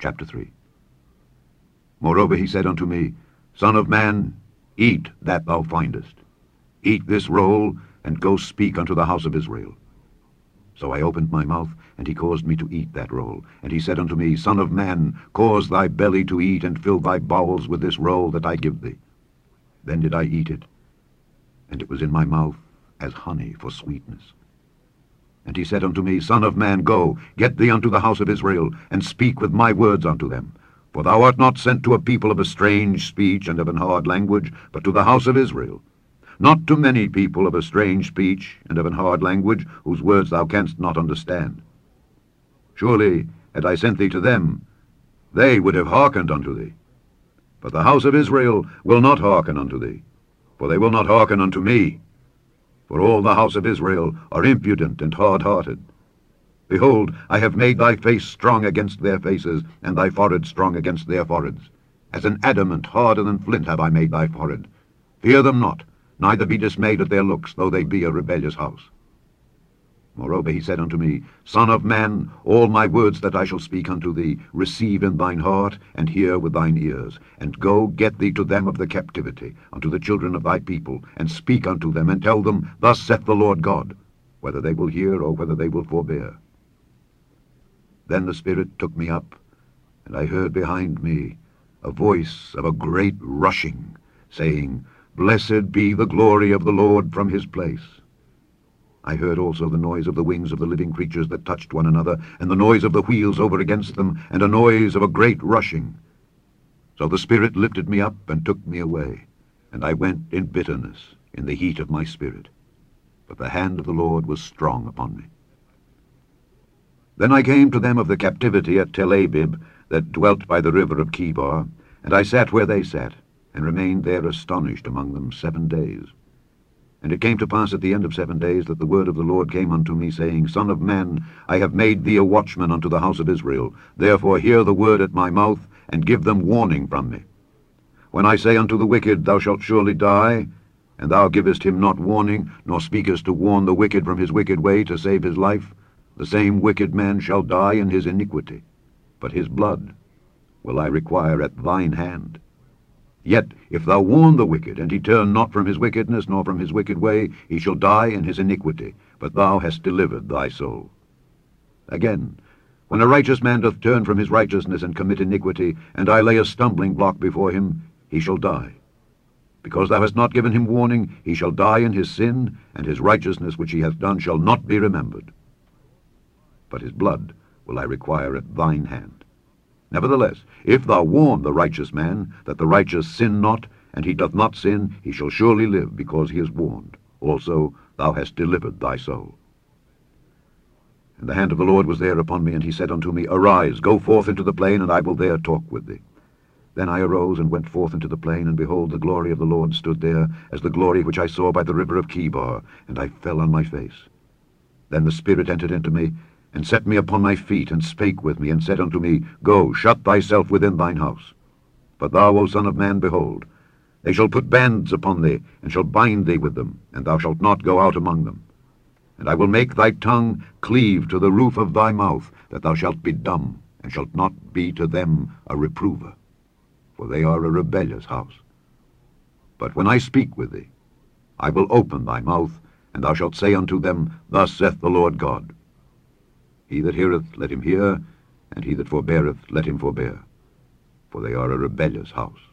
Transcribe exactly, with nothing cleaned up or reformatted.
Chapter three. Moreover he said unto me, Son of man, eat that thou findest. Eat this roll, and go speak unto the house of Israel. So I opened my mouth, and he caused me to eat that roll. And he said unto me, Son of man, cause thy belly to eat, and fill thy bowels with this roll that I give thee. Then did I eat it, and it was in my mouth as honey for sweetness. And he said unto me, Son of man, go, get thee unto the house of Israel, and speak with my words unto them. For thou art not sent to a people of a strange speech and of an hard language, but to the house of Israel. Not to many people of a strange speech and of an hard language, whose words thou canst not understand. Surely, had I sent thee to them, they would have hearkened unto thee. But the house of Israel will not hearken unto thee, for they will not hearken unto me. For all the house of Israel are impudent and hard-hearted. Behold, I have made thy face strong against their faces, and thy forehead strong against their foreheads. As an adamant harder than flint have I made thy forehead. Fear them not, neither be dismayed at their looks, though they be a rebellious house. Moreover he said unto me, Son of man, all my words that I shall speak unto thee, receive in thine heart, and hear with thine ears. And go, get thee to them of the captivity, unto the children of thy people, and speak unto them, and tell them, Thus saith the Lord God, whether they will hear, or whether they will forbear. Then the Spirit took me up, and I heard behind me a voice of a great rushing, saying, Blessed be the glory of the Lord from his place. I heard also the noise of the wings of the living creatures that touched one another, and the noise of the wheels over against them, and a noise of a great rushing. So the Spirit lifted me up and took me away, and I went in bitterness, in the heat of my spirit. But the hand of the Lord was strong upon me. Then I came to them of the captivity at Tel Abib, that dwelt by the river of Chebar, and I sat where they sat, and remained there astonished among them seven days. And it came to pass at the end of seven days that the word of the Lord came unto me, saying, Son of man, I have made thee a watchman unto the house of Israel. Therefore hear the word at my mouth, and give them warning from me. When I say unto the wicked, Thou shalt surely die, and thou givest him not warning, nor speakest to warn the wicked from his wicked way to save his life, the same wicked man shall die in his iniquity, but his blood will I require at thine hand. Yet if thou warn the wicked, and he turn not from his wickedness, nor from his wicked way, he shall die in his iniquity, but thou hast delivered thy soul. Again, when a righteous man doth turn from his righteousness and commit iniquity, and I lay a stumbling block before him, he shall die. Because thou hast not given him warning, he shall die in his sin, and his righteousness which he hath done shall not be remembered. But his blood will I require at thine hand. Nevertheless, if thou warn the righteous man, that the righteous sin not, and he doth not sin, he shall surely live, because he is warned. Also thou hast delivered thy soul. And the hand of the Lord was there upon me, and he said unto me, Arise, go forth into the plain, and I will there talk with thee. Then I arose and went forth into the plain, and behold, the glory of the Lord stood there, as the glory which I saw by the river of Chebar, and I fell on my face. Then the Spirit entered into me, and set me upon my feet, and spake with me, and said unto me, Go, shut thyself within thine house. But thou, O son of man, behold, they shall put bands upon thee, and shall bind thee with them, and thou shalt not go out among them. And I will make thy tongue cleave to the roof of thy mouth, that thou shalt be dumb, and shalt not be to them a reprover. For they are a rebellious house. But when I speak with thee, I will open thy mouth, and thou shalt say unto them, Thus saith the Lord God. He that heareth, let him hear, and he that forbeareth, let him forbear. For they are a rebellious house.